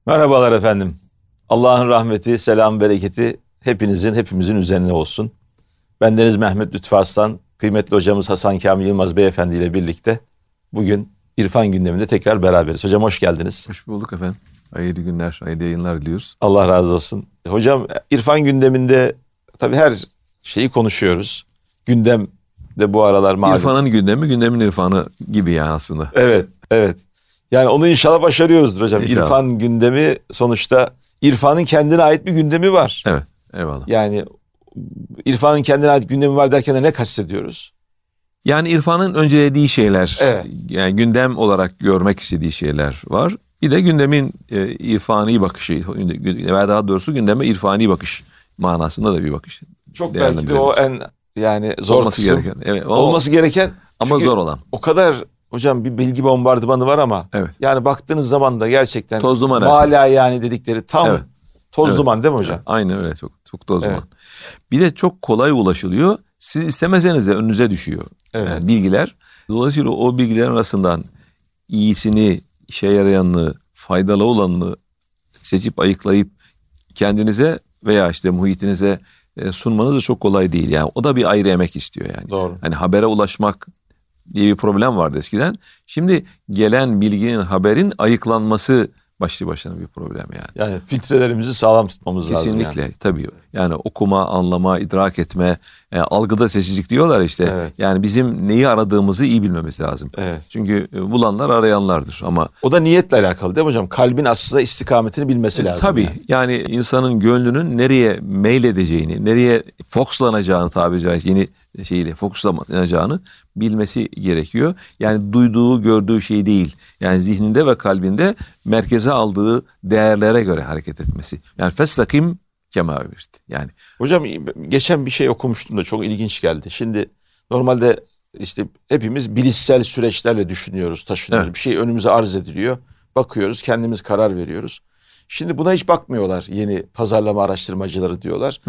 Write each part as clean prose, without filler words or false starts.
Merhabalar efendim. Allah'ın rahmeti, selam, bereketi hepimizin üzerine olsun. Bendeniz Mehmet Lütfü Arslan, kıymetli hocamız Hasan Kamil Yılmaz Beyefendi ile birlikte bugün İrfan gündeminde tekrar beraberiz. Hocam hoş geldiniz. Hoş bulduk efendim. Hayırlı günler, hayırlı yayınlar diliyoruz. Allah razı olsun. Hocam İrfan gündeminde tabii her şeyi konuşuyoruz. Gündem de bu aralar malum. İrfan'ın gündemi, gündemin irfanı gibi yani aslında. Evet. Yani onu inşallah başarıyoruzdur hocam. İnşallah. İrfan gündemi sonuçta İrfan'ın kendine ait bir gündemi var. Evet, eyvallah. Yani İrfan'ın kendine ait gündemi var derken de ne kastediyoruz? Yani İrfan'ın öncelediği şeyler, evet. Yani gündem olarak görmek istediği şeyler var. Bir de gündemin irfani bakışı, veya daha doğrusu gündeme irfani bakış manasında da bir bakış. Çok belki de o en yani zor olması kısım. gereken. Evet, olması gereken ama zor olan. O kadar hocam bir bilgi bombardımanı var ama evet. Yani baktığınız zaman da gerçekten toz duman mala yani dedikleri tam evet. toz evet. duman değil mi hocam? Evet. Aynen öyle, çok toz evet. duman. Bir de çok kolay ulaşılıyor. Siz istemeseniz de önünüze düşüyor evet. Bilgiler. Dolayısıyla o bilgilerin arasından iyisini, işe yarayanını, faydalı olanını seçip ayıklayıp kendinize veya işte muhitinize sunmanız da çok kolay değil. Yani o da bir ayrı emek istiyor yani. Doğru. Hani habere ulaşmak diye bir problem vardı eskiden. Şimdi gelen bilginin, haberin ayıklanması başlı başına bir problem yani. Yani filtrelerimizi sağlam tutmamız lazım. Kesinlikle yani. Tabii. Yani okuma, anlama, idrak etme, algıda seçicilik diyorlar işte. Evet. Yani bizim neyi aradığımızı iyi bilmemiz lazım. Evet. Çünkü bulanlar arayanlardır ama. O da niyetle alakalı değil mi hocam? Kalbin aslında istikametini bilmesi lazım. Tabii yani insanın gönlünün nereye meyledeceğini, nereye fokuslanacağını tabiri caizse yeni şeyle fokuslanacağını bilmesi gerekiyor. Yani duyduğu, gördüğü şey değil. Yani zihninde ve kalbinde merkeze aldığı değerlere göre hareket etmesi. Yani festakim kema emirti. Yani hocam geçen bir şey okumuştum da çok ilginç geldi. Şimdi normalde işte hepimiz bilişsel süreçlerle düşünüyoruz, taşınıyoruz. Evet. Bir şey önümüze arz ediliyor. Bakıyoruz, kendimiz karar veriyoruz. Şimdi buna hiç bakmıyorlar yeni pazarlama araştırmacıları diyorlar.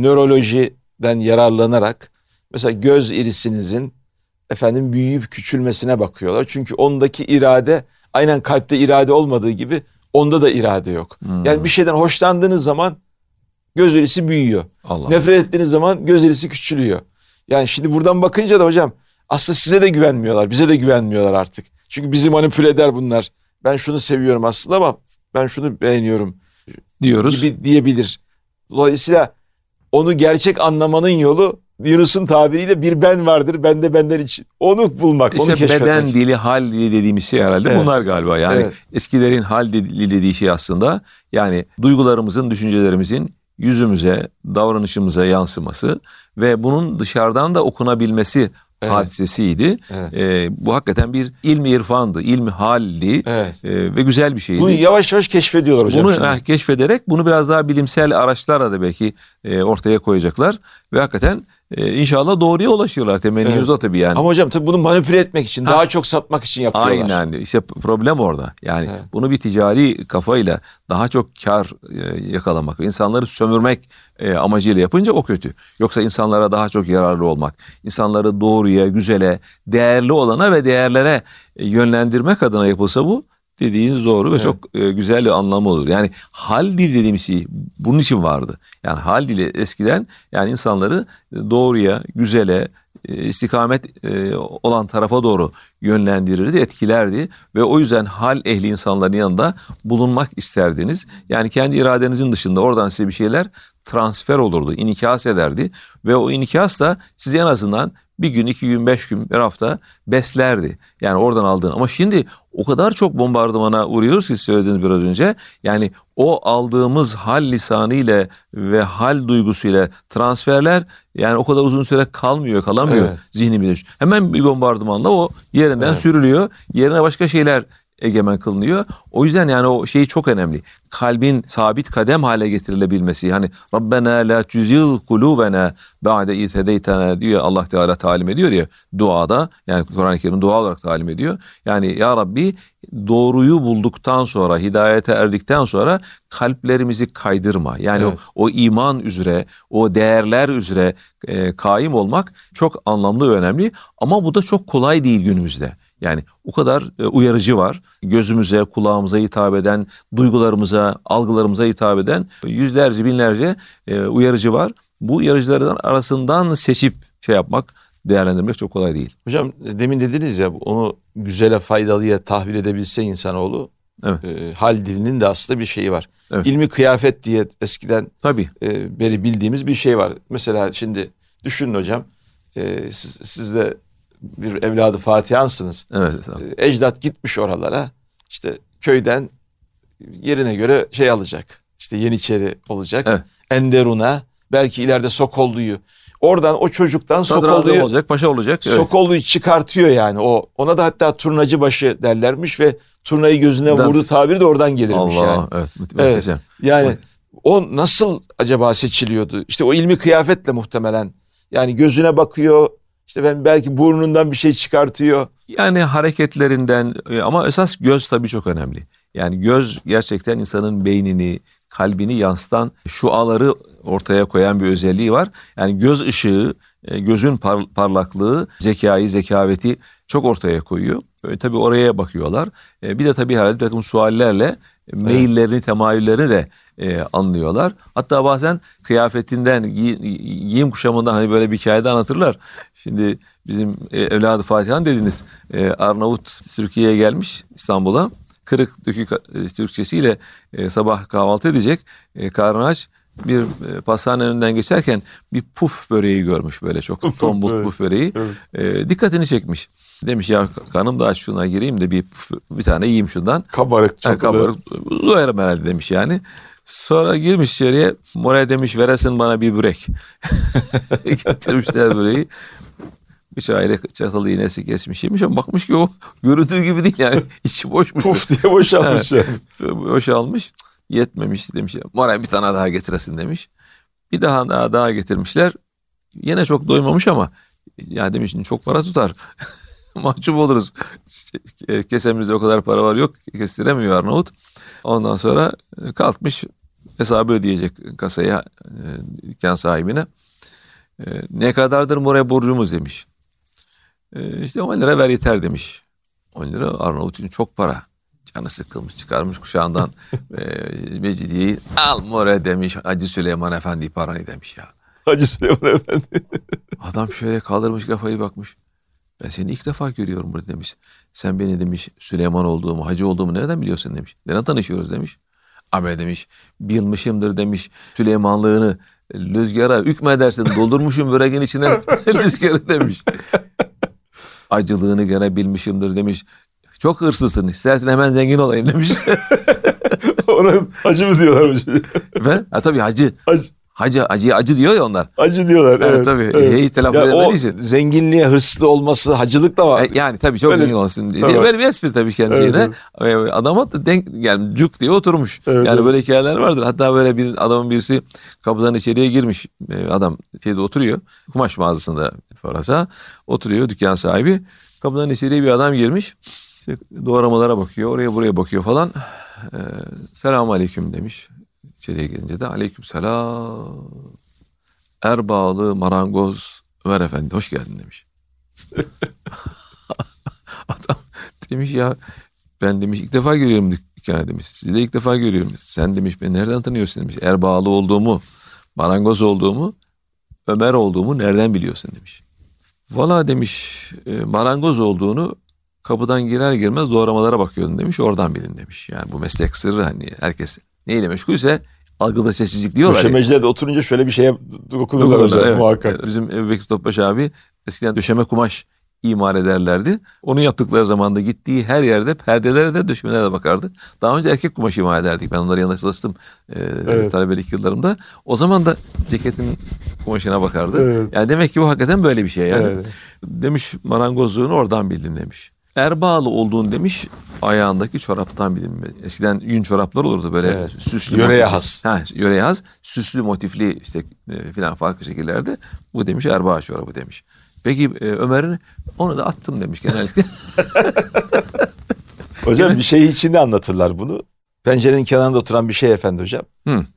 Nörolojiden yararlanarak mesela göz irisinizin büyüyüp küçülmesine bakıyorlar. Çünkü ondaki irade aynen kalpte irade olmadığı gibi onda da irade yok. Yani bir şeyden hoşlandığınız zaman göz irisi büyüyor. Allah. Nefret ettiğiniz zaman göz irisi küçülüyor. Yani şimdi buradan bakınca da hocam aslında size de güvenmiyorlar. Bize de güvenmiyorlar artık. Çünkü bizi manipüle eder bunlar. Ben şunu seviyorum aslında ama ben şunu beğeniyorum diyoruz gibi diyebilir. Dolayısıyla onu gerçek anlamanın yolu Yunus'un tabiriyle bir ben vardır. Ben de benden için. Onu bulmak, İşte onu keşfetmek. beden dili, hal dili dediğimiz şey herhalde evet. bunlar galiba. Yani evet. Eskilerin hal dili dediği şey aslında yani duygularımızın, düşüncelerimizin yüzümüze, davranışımıza yansıması ve bunun dışarıdan da okunabilmesi hadisesiydi. Evet. Bu hakikaten bir ilmi irfandı, ilmi haldi ve güzel bir şeydi. Bunu yavaş yavaş keşfediyorlar hocam. Bunu keşfederek bunu biraz daha bilimsel araçlarla da belki ortaya koyacaklar ve hakikaten inşallah doğruya ulaşırlar. Temennimiz o tabii yani. Ama hocam tabii bunu manipüle etmek için, daha çok satmak için yapıyorlar. Aynen. İşte problem orada. Yani bunu bir ticari kafayla daha çok kar yakalamak, insanları sömürmek amacıyla yapınca o kötü. Yoksa insanlara daha çok yararlı olmak, insanları doğruya, güzele, değerli olana ve değerlere yönlendirmek adına yapılsa bu dediğiniz doğru ve çok güzel bir anlamı olur. Yani hal dili dediğimiz şey bunun için vardı. Yani hal dili eskiden yani insanları doğruya, güzele, istikamet olan tarafa doğru yönlendirirdi, etkilerdi ve o yüzden hal ehli insanların yanında bulunmak isterdiniz. Yani kendi iradenizin dışında oradan size bir şeyler transfer olurdu, inikas ederdi ve o inikas da sizi en azından bir gün, 2 gün, 5 gün, bir hafta beslerdi. Yani oradan aldığın. Ama şimdi o kadar çok bombardımana uğruyoruz ki söylediğiniz biraz önce. Yani o aldığımız hal lisanıyla ve hal duygusuyla transferler yani o kadar uzun süre kalamıyor zihnimizde. Hemen bir bombardımanla o yerinden sürülüyor. Yerine başka şeyler egemen kılınıyor. O yüzden yani o şey çok önemli. Kalbin sabit kadem hale getirilebilmesi. Hani Rabbena la tuzigh kulubena ba'de iz hedeytena diyor Allah Teala talim ediyor ya duada. Yani Kur'an-ı Kerim dua olarak talim ediyor. Yani ya Rabbi doğruyu bulduktan sonra, hidayete erdikten sonra kalplerimizi kaydırma. Yani o iman üzere, o değerler üzere kaim olmak çok anlamlı ve önemli. Ama bu da çok kolay değil günümüzde. Yani o kadar uyarıcı var. Gözümüze, kulağımıza hitap eden, duygularımıza, algılarımıza hitap eden yüzlerce, binlerce uyarıcı var. Bu uyarıcılardan arasından seçip yapmak, değerlendirmek çok kolay değil. Hocam demin dediniz ya, onu güzele, faydalıya tahvil edebilse insanoğlu, evet. Hal dilinin de aslında bir şeyi var. Evet. İlmi kıyafet diye eskiden tabii beri bildiğimiz bir şey var. Mesela şimdi düşünün hocam, siz de bir evladı Fatihansınız. Evet. Ecdat gitmiş oralara, işte köyden yerine göre alacak. İşte Yeniçeri olacak. Evet. Enderun'a, belki ileride Sokollu'yu. Oradan o çocuktan Sokollu'yu olacak, paşa olacak. Evet. Sokollu'yu çıkartıyor yani. Ona da hatta turnacı başı derlermiş ve turnayı gözüne vurdu tabiri de oradan gelirmiş Allah, yani. Evet, muhteşem. Evet. Yani o nasıl acaba seçiliyordu? İşte o ilmi kıyafetle muhtemelen. Yani gözüne bakıyor, işte belki burnundan bir şey çıkartıyor. Yani hareketlerinden, ama esas göz tabii çok önemli. Yani göz gerçekten insanın beynini, kalbini yansıtan, şuaları ortaya koyan bir özelliği var. Yani göz ışığı, gözün parlaklığı, zekayı, zekaveti çok ortaya koyuyor. Tabii oraya bakıyorlar. Bir de tabii herhalde bir takım suallerle meyillerini, temayüllerini de anlıyorlar. Hatta bazen kıyafetinden, giyim kuşamından hani böyle bir hikayede anlatırlar. Şimdi bizim evladı Fatihan dediniz. Arnavut Türkiye'ye gelmiş, İstanbul'a. Kırık dökük Türkçesiyle sabah kahvaltı edecek. Karnı aç. Bir pastane önünden geçerken bir puf böreği görmüş, böyle çok tombul puf böreği. Evet. Dikkatini çekmiş. Demiş ya kanım da aç, şuna gireyim de bir tane yiyeyim şundan. Kabarık çok. Kabarık. Doyarım herhalde demiş yani. Sonra girmiş içeriye. Moraya demiş veresin bana bir börek. Getirmişler böreği. Bıçağıyla çatalı iğnesi kesmiş yemiş ama bakmış ki o görüldüğü gibi değil yani. İçi boşmuş. Puf diye boşalmış yani. Boşalmış. Yetmemiş demiş. Moraya bir tane daha getiresin demiş. Bir daha getirmişler. Yine çok doymamış ama ya demiş çok para tutar. Mahcup oluruz. Kesemizde o kadar para var, yok. Kestiremiyor Arnavut. Ondan sonra kalkmış hesabı ödeyecek kasaya, dükkan sahibine. Ne kadardır moraya borcumuz demiş. İşte 10 lira ver yeter demiş. 10 lira Arnavut için çok para. Canı sıkılmış, çıkarmış kuşağından Mecidiye'yi, al more demiş. Hacı Süleyman Efendi paranı demiş ya. Hacı Süleyman Efendi. Adam şöyle kaldırmış kafayı, bakmış. Ben seni ilk defa görüyorum burada demiş. Sen beni demiş Süleyman olduğumu, hacı olduğumu nereden biliyorsun demiş. Neden tanışıyoruz demiş. Abi demiş bilmişimdir demiş Süleymanlığını, rüzgara hükmedersin, doldurmuşum böreğin içine rüzgarı demiş. Acılığını gene bilmişimdir demiş. Çok hırsızsın, istersen hemen zengin olayım demiş. Ona hacı mı diyorlar hocam? Efendim? Tabii hacı. Acı diyor ya onlar. Acı diyorlar. Evet, tabii. Evet. Hiç telaffuz edemediyse. O zenginliğe hırslı olması, hacılık da var. Yani tabii çok zengin olsun diye. Tamam. Böyle bir espri tabii kendisine. Evet. Adama da yani cuk diye oturmuş. Evet, yani böyle hikayeler vardır. Hatta böyle bir adamın birisi kapıdan içeriye girmiş. Adam oturuyor. Kumaş mağazasında Farasa. Oturuyor dükkan sahibi. Kapıdan içeriye bir adam girmiş. İşte doğramalara bakıyor. Oraya buraya bakıyor falan. Selamun aleyküm demiş. İçeriye gelince de aleykümselam. Erbağlı marangoz Ömer Efendi hoş geldin demiş. Adam demiş ya ben demiş ilk defa görüyorum dükkana demiş. Sizi de ilk defa görüyorum. Sen demiş beni nereden tanıyorsun demiş. Erbağlı olduğumu, marangoz olduğumu, Ömer olduğumu nereden biliyorsun demiş. Valla demiş marangoz olduğunu kapıdan girer girmez doğramalara bakıyordun demiş. Oradan bilin demiş. Yani bu meslek sırrı, hani herkes neyle meşgulse algıda sessizlik diyorlar. Döşemecilerde oturunca şöyle bir şeye dokunurlar hocam, evet. Muhakkak. Bizim Ebu Bekir Topbaş abi eskiden döşeme kumaş imal ederlerdi. Onu yaptıkları zaman da gittiği her yerde perdelere de döşemelere de bakardı. Daha önce erkek kumaş imal ederdik. Ben onların yanında çalıştım talebelik yıllarımda. O zaman da ceketin kumaşına bakardı. Evet. Yani demek ki bu hakikaten böyle bir şey yani. Evet. Demiş marangozluğunu oradan bildim demiş. Erbağlı olduğunu demiş ayağındaki çoraptan bildim. Eskiden yün çoraplar olurdu böyle süslü. Yöreye has. Yöreye has. Süslü motifli işte filan farklı şekillerde. Bu demiş erbağ çorabı demiş. Peki Ömer'in onu da attım demiş genellikle. Hocam bir şey içinde anlatırlar bunu. Pencerenin kenarında oturan bir şey efendi hocam.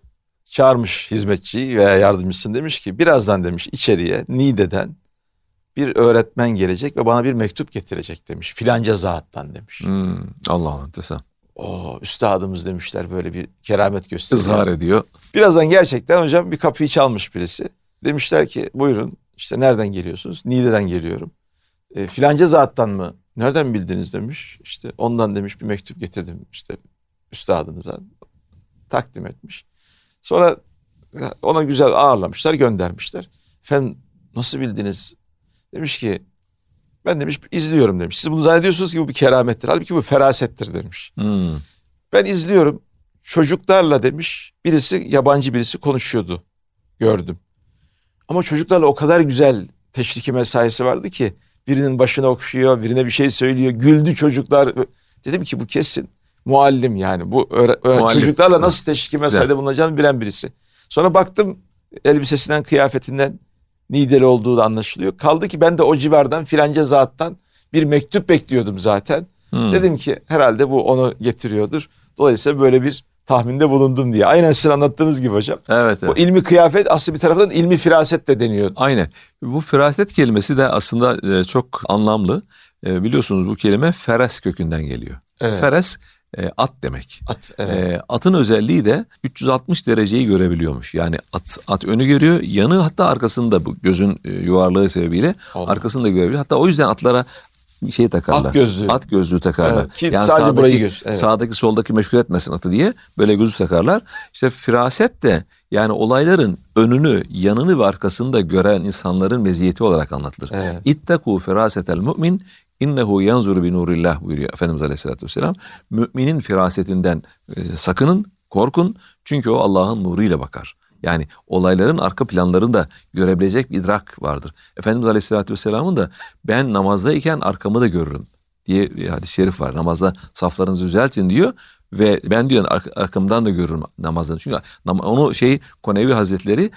Çağırmış hizmetçiyi veya yardımcısını, demiş ki birazdan demiş içeriye Niğde'den bir öğretmen gelecek ve bana bir mektup getirecek demiş. Filanca zattan demiş. Allah Allah, enteresan. Üstadımız demişler böyle bir keramet gösteriyor. Izhar ediyor. Birazdan gerçekten hocam bir kapıyı çalmış birisi. Demişler ki buyurun işte nereden geliyorsunuz? Niğde'den geliyorum. Filanca zattan mı? Nereden bildiniz demiş. İşte ondan demiş bir mektup getirdim işte üstadınıza. Takdim etmiş. Sonra ona güzel ağırlamışlar, göndermişler. Efendim nasıl bildiniz? Demiş ki ben demiş izliyorum demiş. Siz bunu zannediyorsunuz ki bu bir keramettir. Halbuki bu ferasettir demiş. Ben izliyorum. Çocuklarla demiş birisi yabancı birisi konuşuyordu. Gördüm. Ama çocuklarla o kadar güzel teşriki mesaisi vardı ki birinin başına okşuyor, birine bir şey söylüyor. Güldü çocuklar. Dedim ki bu kesin muallim yani. Bu çocuklarla nasıl teşriki mesaide bulunacağını bilen birisi. Sonra baktım elbisesinden, kıyafetinden Niğdeli olduğu da anlaşılıyor. Kaldı ki ben de o civardan filanca zattan bir mektup bekliyordum zaten. Dedim ki herhalde bu onu getiriyordur. Dolayısıyla böyle bir tahminde bulundum diye. Aynen sizin anlattığınız gibi hocam. Evet. O ilmi kıyafet aslında bir taraftan ilmi firaset de deniyor. Aynen. Bu firaset kelimesi de aslında çok anlamlı. Biliyorsunuz bu kelime feres kökünden geliyor. Evet. Feres at demek. At, evet. Atın özelliği de 360 dereceyi görebiliyormuş. Yani at önü görüyor, yanı hatta arkasında bu gözün yuvarlığı sebebiyle arkasını da görebiliyor. Hatta o yüzden atlara şey takarlar. At gözlüğü takarlar. Evet, ki yani sadece burayı gör. Evet. Sağdaki soldaki meşgul etmesin atı diye böyle gözlük takarlar. İşte firaset de yani olayların önünü, yanını ve arkasını da gören insanların meziyeti olarak anlatılır. Evet. İttekû firasetel mu'min innehu yanzuru bi nurillah buyuruyor Efendimiz Aleyhisselatü Vesselam. Müminin firasetinden sakının, korkun çünkü o Allah'ın nuruyla bakar. Yani olayların arka planlarını da görebilecek bir idrak vardır. Efendimiz Aleyhisselatü Vesselam'ın da ben namazdayken arkamı da görürüm diye bir hadis-i şerif var. Namazda saflarınızı düzeltin diyor ve ben diyor arkamdan da görürüm namazdan. Çünkü onu Konevi Hazretleri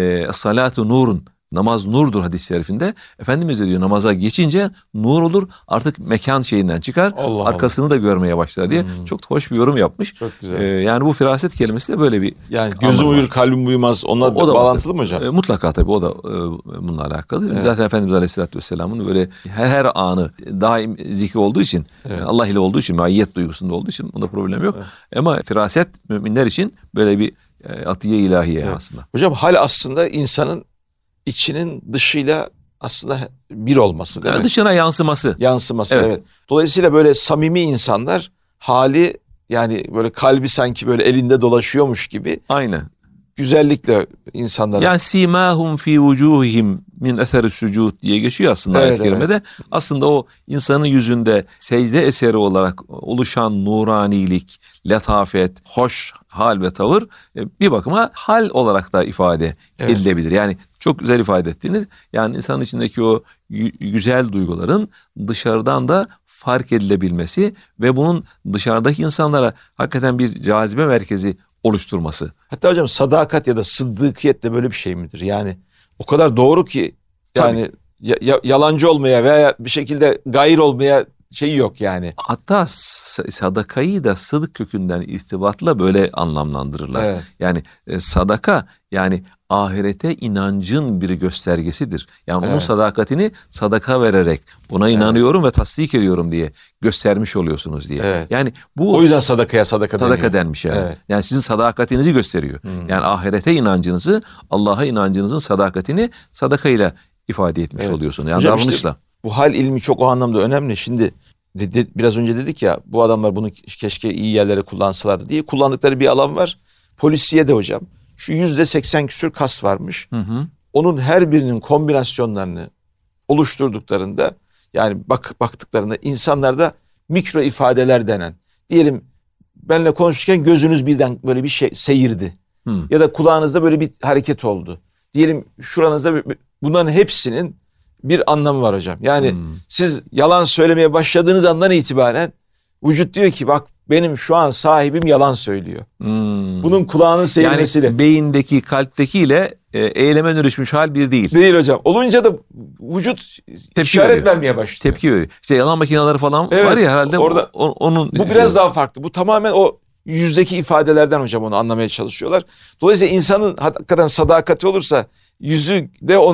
salatu nurun, namaz nurdur hadis-i şerifinde. Efendimiz de diyor namaza geçince nur olur artık mekan şeyinden çıkar arkasını da görmeye başlar diye çok hoş bir yorum yapmış. Çok güzel. Yani bu firaset kelimesi de böyle bir yani gözüm uyur kalbim uyumaz onunla bağlantılı mı hocam? Mutlaka tabii o da bununla alakalı. Evet. Zaten Efendimiz Aleyhisselatü Vesselam'ın böyle her anı daim zikri olduğu için evet. Allah ile olduğu için maiyet duygusunda olduğu için bunda problem yok. Evet. Ama firaset müminler için böyle bir atiye ilahiye evet. aslında. Hocam hal aslında insanın içinin dışıyla aslında bir olması değil mi? Dışına yansıması. Yansıması evet. Dolayısıyla böyle samimi insanlar hali yani böyle kalbi sanki böyle elinde dolaşıyormuş gibi. Aynen. Güzellikle insanlara. Yani simahum fi vucuhihim min eseri sucud diye geçiyor aslında ayet-i kerimede. Evet. Aslında o insanın yüzünde secde eseri olarak oluşan nuranilik, letafet, hoş hal ve tavır bir bakıma hal olarak da ifade edilebilir. Yani çok güzel ifade ettiniz. Yani insanın içindeki o güzel duyguların dışarıdan da fark edilebilmesi ve bunun dışarıdaki insanlara hakikaten bir cazibe merkezi oluşturması. Hatta hocam sadakat ya da sıddıkiyet de böyle bir şey midir? Yani o kadar doğru ki yani yalancı olmaya veya bir şekilde gayr olmaya şeyi yok yani. Hatta sadakayı da sıdık kökünden irtibatla böyle anlamlandırırlar. Evet. Yani sadaka yani ahirete inancın bir göstergesidir. Yani onun sadakatini sadaka vererek buna inanıyorum ve tasdik ediyorum diye göstermiş oluyorsunuz diye. Evet. Yani bu o yüzden sadaka denmiş yani. Evet. Yani sizin sadakatinizi gösteriyor. Yani ahirete inancınızı, Allah'a inancınızın sadakatini sadakayla ifade etmiş oluyorsun. Yani hocam davranışla. İşte bu hal ilmi çok o anlamda önemli. Şimdi biraz önce dedik ya bu adamlar bunu keşke iyi yerlere kullansalardı diye kullandıkları bir alan var. Polisiye de hocam. Şu %80 küsür kas varmış. Onun her birinin kombinasyonlarını oluşturduklarında yani baktıklarında insanlarda mikro ifadeler denen. Diyelim benimle konuşurken gözünüz birden böyle bir şey seyirdi. Ya da kulağınızda böyle bir hareket oldu. Diyelim şuranızda bunların hepsinin bir anlamı var hocam. Yani siz yalan söylemeye başladığınız andan itibaren vücut diyor ki bak benim şu an sahibim yalan söylüyor. Bunun kulağının seyirmesiyle. Yani beyindeki, kalptekiyle eyleme dönüşmüş hal bir değil. Değil hocam. Olunca da vücut işaret vermeye başlıyor. Tepki veriyor. İşte yalan makineleri falan var ya herhalde. Orada, onun bu biraz daha farklı. Bu tamamen o yüzdeki ifadelerden hocam onu anlamaya çalışıyorlar. Dolayısıyla insanın hakikaten sadakati olursa yüzü de ona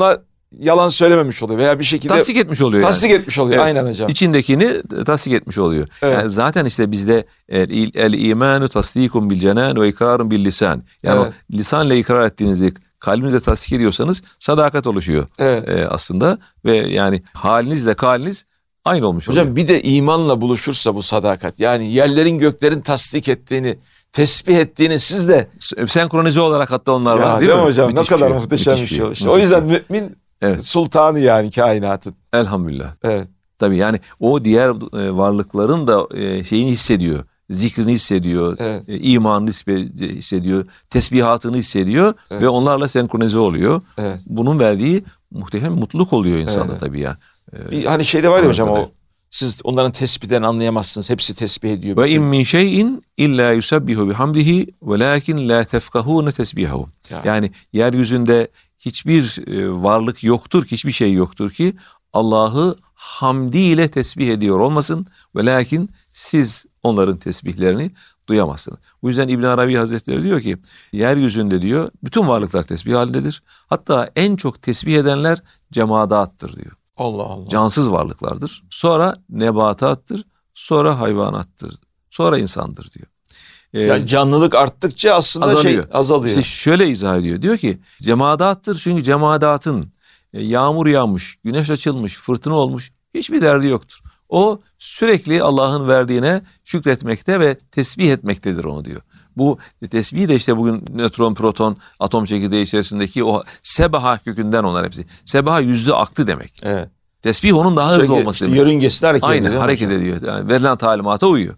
yalan söylememiş oluyor veya bir şekilde tasdik etmiş oluyor. Tasdik etmiş oluyor. Evet. Aynen hocam. İçindekini tasdik etmiş oluyor. Evet. Yani zaten işte bizde el imanu tasdikun bil cenan ve ikrarun bil lisan. Yani evet. O lisanla ikrar ettiğinizi kalbinizle tasdik ediyorsanız sadakat oluşuyor. Evet. Aslında ve yani halinizle kaliniz aynı olmuş oluyor. Hocam bir de imanla buluşursa bu sadakat, yani yerlerin göklerin tasdik ettiğini, tesbih ettiğini siz de senkronize olarak hatta onlar ya, var değil mi? Hocam müthiş ne kadar muhteşem bir şey. İşte o yüzden mümin evet. Sultanı yani kainatın. Elhamdülillah. Evet. Tabii yani o diğer varlıkların da şeyini hissediyor. Zikrini hissediyor. Evet. İmanını hissediyor. Tesbihatını hissediyor. Evet. Ve onlarla senkronize oluyor. Evet. Bunun verdiği muhteşem mutluluk oluyor insanda evet. Tabii yani. Hani şeyde var ya hocam o siz onların tesbihlerini anlayamazsınız. Hepsi tesbih ediyor. Ve in min şeyin illa yusabbihu bihamdihi velakin la tefkahun tesbihahu. Yani yeryüzünde hiçbir varlık yoktur ki, hiçbir şey yoktur ki Allah'ı hamdiyle tesbih ediyor olmasın. Velakin siz onların tesbihlerini duyamazsınız. Bu yüzden İbn Arabi Hazretleri diyor ki yeryüzünde diyor bütün varlıklar tesbih halindedir. Hatta en çok tesbih edenler cemadattır diyor. Allah Allah. Cansız varlıklardır. Sonra nebatattır. Sonra hayvanattır. Sonra insandır diyor. Yani canlılık arttıkça aslında azalıyor. İşte şöyle izah ediyor. Diyor ki cemadattır çünkü cemadatın yağmur yağmış, güneş açılmış, fırtına olmuş hiçbir derdi yoktur. O sürekli Allah'ın verdiğine şükretmekte ve tesbih etmektedir onu diyor. Bu tesbih de işte bugün nötron, proton, atom çekirdeği içerisindeki o sebaha kökünden onlar hepsi. Sebaha yüzde aktı demek. Evet. Tesbih onun daha hızlı olması demek. Yörüngesi hareket ediyor. Aynen hareket ediyor. Yani verilen talimata uyuyor.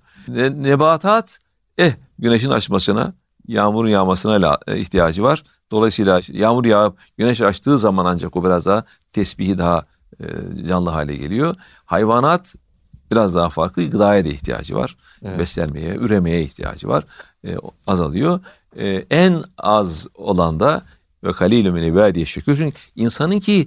Nebatat güneşin açmasına, yağmurun yağmasına ihtiyacı var. Dolayısıyla yağmur yağıp güneş açtığı zaman ancak o biraz daha tesbihi daha canlı hale geliyor. Hayvanat biraz daha farklı, gıdaya da ihtiyacı var. Evet. Beslenmeye, üremeye ihtiyacı var. Azalıyor. En az olan da ve kalilü min ibadiye şükür. Çünkü insanınki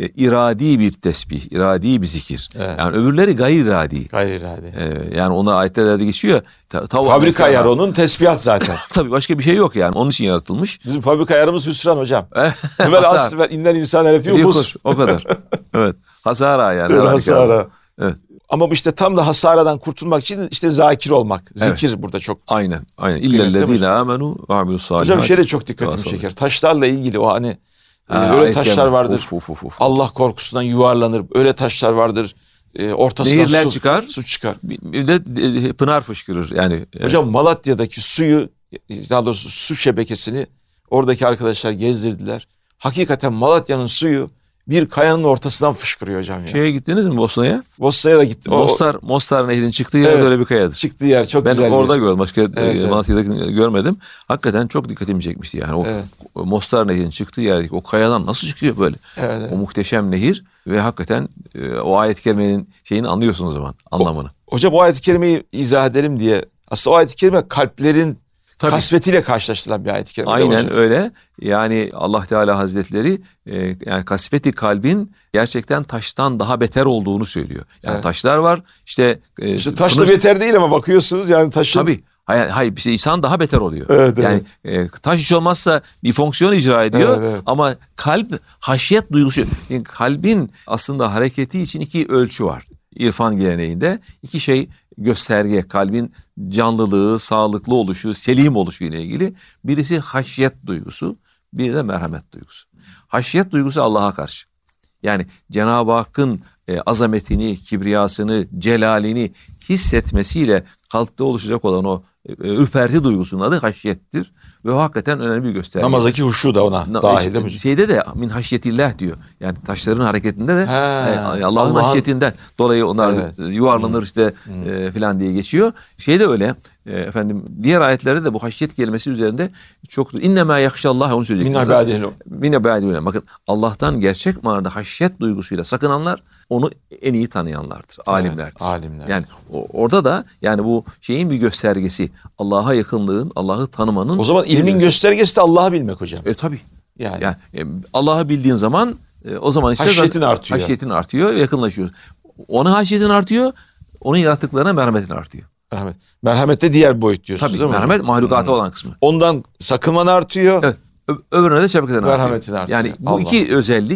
iradi bir tesbih, iradi bir zikir. Evet. Yani öbürleri gayri iradi. Gayri iradi. Yani ona ayetlerde geçiyor. Fabrika ayarı onun tesbihat zaten. Tabii başka bir şey yok yani. Onun için yaratılmış. Bizim fabrika ayarımız hüsran hocam. Evvel asr ve innel insan lefi husr. O kadar. Evet. Hasara yani. Hasara. Evet. Ama işte tam da hasaradan kurtulmak için işte zakir olmak. Zikir evet. Burada çok. Aynen. İllellezine amenu ve amilus salihat. Hocam şey de çok dikkatimi çeker. Taşlarla ilgili o hani öyle taşlar vardır. Allah korkusundan yuvarlanır. Öyle taşlar vardır. Ortasından nehirler su çıkar. Bir de pınar fışkırır yani. Hocam Malatya'daki suyu, daha doğrusu su şebekesini oradaki arkadaşlar gezdirdiler. Hakikaten Malatya'nın suyu bir kayanın ortasından fışkırıyor hocam ya. Şeye gittiniz mi Bosna'ya? Bosna'ya da gittim. Mostar Nehri'nin çıktığı yer evet, böyle bir kayadır. Çıktığı yer çok güzel. Ben orada gördüm. Başka Malatya'da görmedim. Hakikaten çok dikkatimi çekmişti yani. O Mostar Nehri'nin çıktığı yerdeki o kayadan nasıl çıkıyor böyle? Evet. O muhteşem nehir ve hakikaten o ayet-i kerimenin şeyini anlıyorsunuz o zaman, anlamını. Hocam o ayet-i kerimeyi izah edelim diye. Aslında o ayet-i kerime kalplerin kasvetiyle karşılaştırılan bir ayet-i kerime. Aynen öyle. Yani Allah Teala Hazretleri yani kasveti kalbin gerçekten taştan daha beter olduğunu söylüyor. Yani evet. Taşlar var. İşte taş da beter değil ama bakıyorsunuz yani taşın. Tabii. Hayır insan daha beter oluyor. Evet, yani taş hiç olmazsa bir fonksiyon icra ediyor evet. Ama kalp haşyet duygusu. Yani kalbin aslında hareketi için iki ölçü var. İrfan geleneğinde iki şey gösterge, kalbin canlılığı, sağlıklı oluşu, selim oluşu ile ilgili. Birisi haşyet duygusu, biri de merhamet duygusu. Haşyet duygusu Allah'a karşı. Yani Cenab-ı Hakk'ın azametini, kibriyasını, celalini hissetmesiyle kalpte oluşacak olan o ürperti duygusunun adı haşyettir. Ve o hakikaten önemli bir gösterge. Namazdaki huşu da ona dahil değil mi? Şeyde de min haşyetillah diyor. Yani taşların hareketinde de Allah'ın haşyetinden dolayı onlar yuvarlanır işte filan diye geçiyor. Şeyde öyle efendim diğer ayetlerde de bu haşyet kelimesi üzerinde çok innemâ yakşallah onu söyleyecektim. Min ibâdihil. Bakın Allah'tan gerçek manada haşyet duygusuyla sakınanlar onu en iyi tanıyanlardır. Alimlerdir. Evet, alimler. Yani orada da yani bu şeyin bir göstergesi. Allah'a yakınlığın, Allah'ı tanımanın. O zaman ilmin göstergesi de Allah'ı bilmek hocam. Tabii. Yani Allah'ı bildiğin zaman o zaman işte haşyetin artıyor ve yakınlaşıyoruz. Ona haşyetin artıyor, onun yarattıklarına merhametin artıyor. Merhamet de diğer boyut diyorsunuz. Tabii merhamet mahlukata olan kısmı. Ondan sakınman artıyor. Evet. Öbürüne de şefkatin merhametin artıyor. Yani bu iki özellik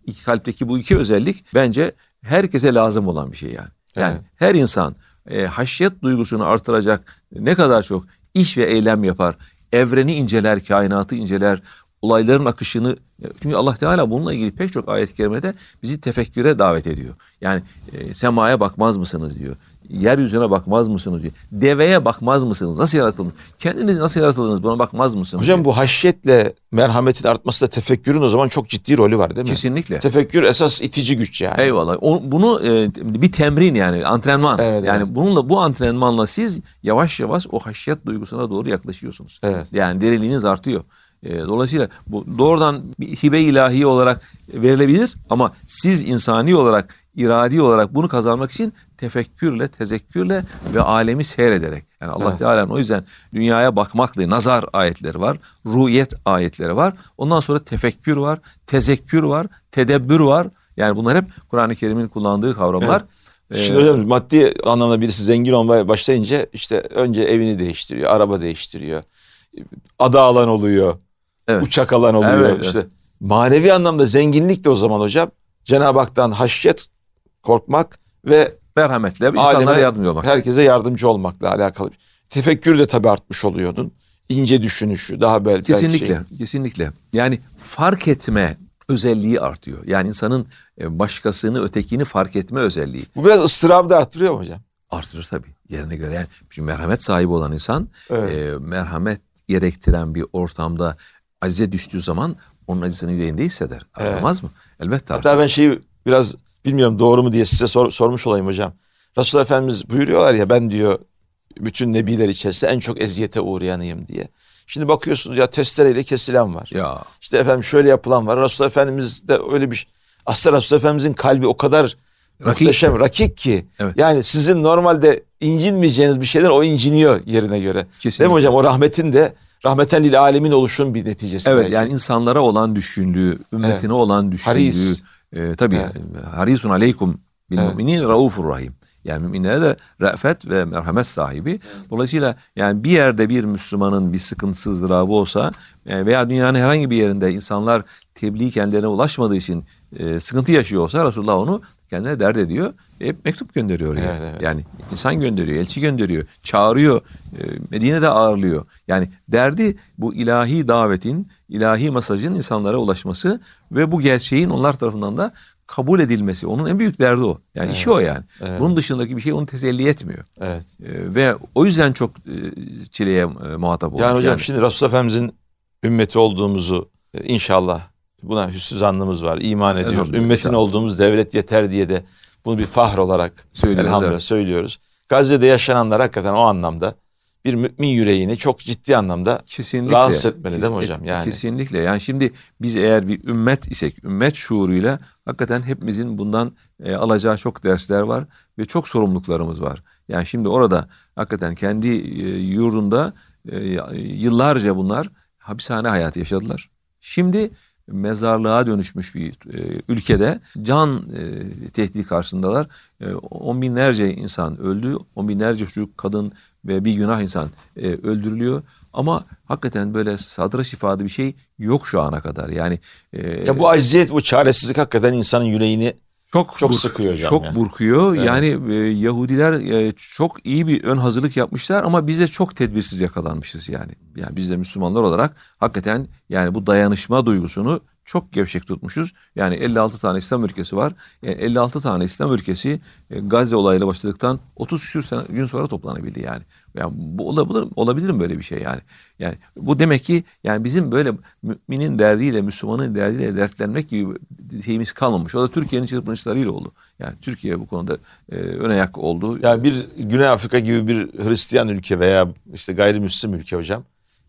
iki kalpteki bu iki özellik bence herkese lazım olan bir şey yani. Yani Evet. her insan haşyet duygusunu artıracak ne kadar çok iş ve eylem yapar, evreni inceler, kainatı inceler, olayların akışını, çünkü Allah Teala bununla ilgili pek çok ayet-i kerimede bizi tefekküre davet ediyor. Yani semaya bakmaz mısınız diyor. Yeryüzüne bakmaz mısınız diyor. Deveye bakmaz mısınız? Nasıl yaratıldınız? Kendiniz nasıl yaratıldınız? Buna bakmaz mısınız? Hocam diyor. bu haşyetle merhametin artması da tefekkürün o zaman çok ciddi rolü var değil mi? Kesinlikle. Tefekkür esas itici güç yani. Eyvallah. Bunu bir temrin yani antrenman. Evet, yani evet. bu antrenmanla siz yavaş yavaş o haşyet duygusuna doğru yaklaşıyorsunuz. Evet. Yani derinliğiniz artıyor. Dolayısıyla bu doğrudan bir hibe ilahi olarak verilebilir ama siz insani olarak, iradi olarak bunu kazanmak için tefekkürle, tezekkürle ve alemi seyrederek. Yani Allah Evet. Teala'nın o yüzden dünyaya bakmakla nazar ayetleri var, ruhiyet ayetleri var. Ondan sonra tefekkür var, tezekkür var, tedebbür var. Yani bunlar hep Kur'an-ı Kerim'in kullandığı kavramlar. Şimdi hocam maddi anlamda birisi zengin olmaya başlayınca işte önce evini değiştiriyor, araba değiştiriyor, ada alan oluyor, Evet. uçak alan oluyor. Evet, İşte manevi anlamda zenginlik de o zaman hocam Cenab-ı Hak'tan haşyet, korkmak ve merhametle insanlara aleme, yardımcı olmak. herkese yardımcı olmakla alakalı. Tefekkür de tabii artmış oluyordu. İnce düşünüşü daha belki Kesinlikle, kesinlikle. Yani fark etme özelliği artıyor. Yani insanın başkasını, ötekini fark etme özelliği Bu biraz ıstırabı da artırıyor mu hocam? artırır tabii. Yerine göre yani çünkü merhamet sahibi olan insan Evet. merhamet gerektiren bir ortamda acize düştüğü zaman onun acısını yüreğinde hisseder. Artmaz mı? Elbette artar. Hatta ben şeyi biraz bilmiyorum doğru mu diye size sormuş olayım hocam. Resulullah Efendimiz buyuruyorlar ya ben diyor bütün nebiler içerisinde en çok eziyete uğrayanıyım diye. Şimdi bakıyorsunuz ya testereyle kesilen var. Ya İşte efendim şöyle yapılan var. Resulullah Efendimiz de öyle bir aslında Resulullah Efendimizin kalbi o kadar muhteşem, rakik ki. Evet. Yani sizin normalde incinmeyeceğiniz bir şeyler o inciniyor yerine göre. Kesinlikle. Değil mi hocam? O rahmetin de rahmeten lil alemin oluşun bir neticesi. evet belki. yani insanlara olan düşkünlüğü, ümmetine Evet. olan düşkünlüğü. Haris. Tabii Evet. harisun aleykum bil Evet. müminin raufur rahim. Yani müminlere de re'fet ve merhamet sahibi. Dolayısıyla yani bir yerde bir Müslümanın bir sıkıntısı, ızdırabı olsa veya dünyanın herhangi bir yerinde insanlar tebliğ kendilerine ulaşmadığı için sıkıntı yaşıyor olsa Resulullah onu kendine dert ediyor. Hep mektup gönderiyor oraya. Evet, evet. Yani insan gönderiyor, elçi gönderiyor, çağırıyor, Medine'de ağırlıyor. Yani derdi bu ilahi davetin, ilahi mesajın insanlara ulaşması ve bu gerçeğin onlar tarafından da kabul edilmesi. Onun en büyük derdi o. Yani işi o yani. Evet. Bunun dışındaki bir şey onu teselli etmiyor. Evet. Ve o yüzden çok çileye muhatap olmuş. Yani hocam şimdi Resulullah Efendimizin ümmeti olduğumuzu inşallah buna hüsnü zannımız var. İman ediyoruz. Elhamdülillah, Ümmetin inşallah. olduğumuz devlet yeter diye de bunu bir fahr olarak Söylüyoruz, elhamdülillah evet. söylüyoruz. Gazze'de yaşananlar hakikaten o anlamda bir mümin yüreğini çok ciddi anlamda Kesinlikle. rahatsız etmeli değil mi hocam? Yani. Kesinlikle. Yani şimdi biz eğer bir ümmet isek, ümmet şuuruyla hakikaten hepimizin bundan alacağı çok dersler var ve çok sorumluluklarımız var. Yani şimdi orada hakikaten kendi yurdunda yıllarca bunlar hapishane hayatı yaşadılar. Şimdi mezarlığa dönüşmüş bir ülkede can tehdidi karşısındalar. On binlerce insan öldü, on binlerce çocuk, kadın ve bir günah insan öldürülüyor. Ama hakikaten böyle sadra şifalı bir şey yok şu ana kadar. Yani Ya bu acziyet, bu çaresizlik hakikaten insanın yüreğini çok sıkıyor hocam. Çok yani. burkuyor. Evet. Yani Yahudiler çok iyi bir ön hazırlık yapmışlar ama biz de çok tedbirsiz yakalanmışız yani. Yani biz de Müslümanlar olarak hakikaten yani bu dayanışma duygusunu çok gevşek tutmuşuz. Yani 56 tane İslam ülkesi var. Yani 56 tane İslam ülkesi Gazze olayıyla başladıktan 30 küsur gün sonra toplanabildi yani. Yani bu olabilir mi böyle bir şey yani? Yani bu demek ki yani bizim böyle müminin derdiyle, Müslümanın derdiyle dertlenmek gibi şeyimiz kalmamış. O da Türkiye'nin çırpınışlarıyla oldu. Yani Türkiye bu konuda ön ayak oldu. Yani bir Güney Afrika gibi bir Hristiyan ülke veya işte gayrimüslim ülke hocam.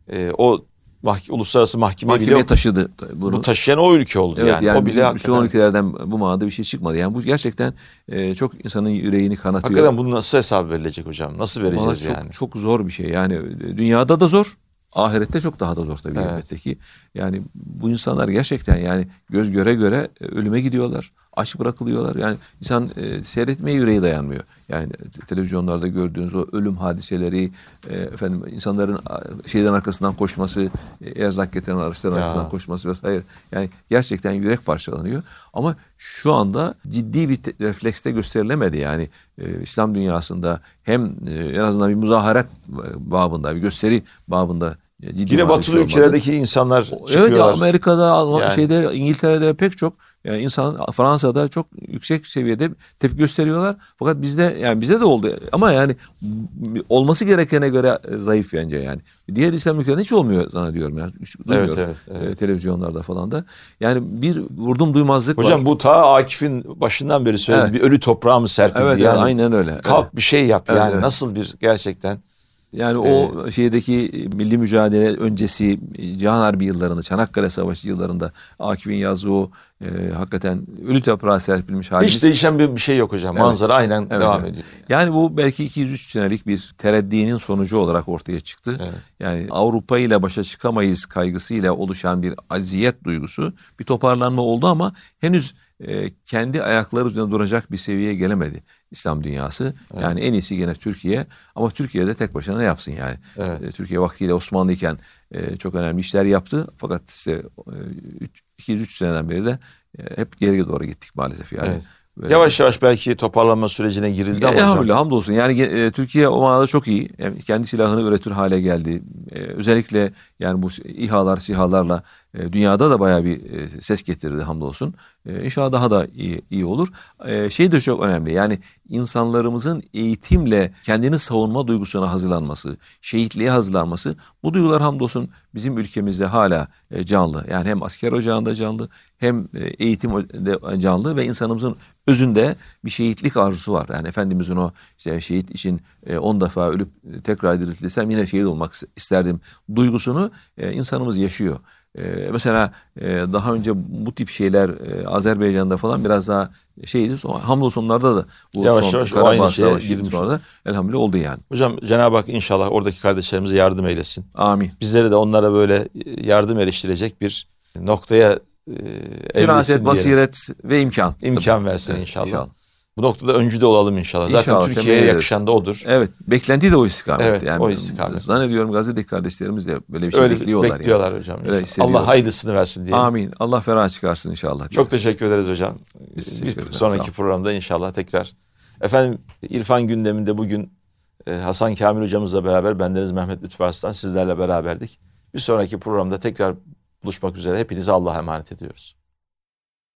O uluslararası mahkemeye bile taşıdı bunu. Bu taşıyan o ülke oldu Evet, yani o bizim bile Müslüman hakikaten, ülkelerden bu manada bir şey çıkmadı. Yani bu gerçekten çok insanın yüreğini kanatıyor. hakikaten bunu nasıl hesap verilecek hocam? Nasıl vereceğiz Vallahi yani? çok zor bir şey. Yani dünyada da zor. Ahirette çok daha da zor tabii Evet. elbette ki. Yani bu insanlar gerçekten yani göz göre göre ölüme gidiyorlar. Aç bırakılıyorlar. Yani insan seyretmeye yüreği dayanmıyor. Yani televizyonlarda gördüğünüz o ölüm hadiseleri, efendim insanların şeyden arkasından koşması, erzak getiren araçların arkasından koşması vesaire. Yani gerçekten yürek parçalanıyor. Ama şu anda ciddi bir reflekste gösterilemedi. Yani İslam dünyasında hem en azından bir muzaharet babında, bir gösteri babında ciddi yine batılı ülkelerdeki insanlar çıkıyorlar. Evet, Amerika'da, yani, İngiltere'de pek çok yani insan, Fransa'da çok yüksek seviyede tepki gösteriyorlar. Fakat bizde de oldu ama yani olması gerekene göre zayıf bence yani. Diğer İslam ülkelerinde hiç olmuyor zannediyorum yani. Hiç duymuyoruz televizyonlarda falan da. Yani bir vurdum duymazlık hocam, var. bu ta Akif'in başından beri söylediği bir ölü toprağa mı serpildi? Evet, yani, aynen öyle. Kalk bir şey yap yani nasıl bir gerçekten. Yani o şeydeki milli mücadele öncesi Cihan Harbi yıllarında, Çanakkale Savaşı yıllarında Akif'in yazdığı o hakikaten ölü toprağa serpilmiş halimiz. Hiç değişen bir şey yok hocam. Manzara aynen devam ediyor. Yani bu belki 200-300 senelik bir tereddinin sonucu olarak ortaya çıktı. Evet. Yani Avrupa ile başa çıkamayız kaygısıyla oluşan bir aziyet duygusu, bir toparlanma oldu ama henüz kendi ayakları üzerine duracak bir seviyeye gelemedi İslam dünyası. Evet. Yani en iyisi gene Türkiye, ama Türkiye'de tek başına ne yapsın yani? Evet. Türkiye vaktiyle Osmanlıyken çok önemli işler yaptı. Fakat işte 200-300 seneden beri de hep geriye doğru gittik maalesef yani. Evet. Yavaş yavaş belki toparlanma sürecine girildi ama hocam. Hamdolsun. Yani Türkiye o manada çok iyi. Yani kendi silahını üretir hale geldi. Özellikle yani bu SİHA'larla dünyada da bayağı bir ses getirdi hamdolsun. İnşallah daha da iyi olur. Şey de çok önemli. Yani insanlarımızın eğitimle kendini savunma duygusuna hazırlanması, şehitliğe hazırlanması, bu duygular hamdolsun bizim ülkemizde hala canlı. Yani hem asker ocağında canlı, hem eğitimde canlı ve insanımızın özünde bir şehitlik arzusu var. Yani Efendimizin o işte şehit için 10 defa ölüp tekrar diriltilsem yine şehit olmak isterdim duygusunu insanımız yaşıyor. Mesela daha önce bu tip şeyler Azerbaycan'da falan biraz daha şeydi. Hamdolsun onlarda da bu yavaş yavaş Karabağ Savaşı sonra da elhamdülillah oldu yani. Hocam Cenab-ı Hak inşallah oradaki kardeşlerimize yardım eylesin. Amin. Bizleri de onlara böyle yardım eriştirecek bir noktaya firaset, basiret ve imkan versin inşallah. Bu noktada öncü de olalım inşallah. Zaten Türkiye'ye yakışan da odur. Evet. Beklenti de o istikamet. Evet, yani o istikamet. Zannediyorum Gazze'deki kardeşlerimiz de böyle bir şey bekliyorlar yani. Hocam. Allah hayırlısını versin diye. Amin. Allah ferah çıkarsın inşallah. Çok teşekkür ederiz hocam. Bir sonraki programda inşallah tekrar. Efendim, İrfan gündeminde bugün Hasan Kamil hocamızla beraber bendeniz Mehmet Lütfü Arslan sizlerle beraberdik. Bir sonraki programda tekrar buluşmak üzere. Hepinize Allah'a emanet ediyoruz.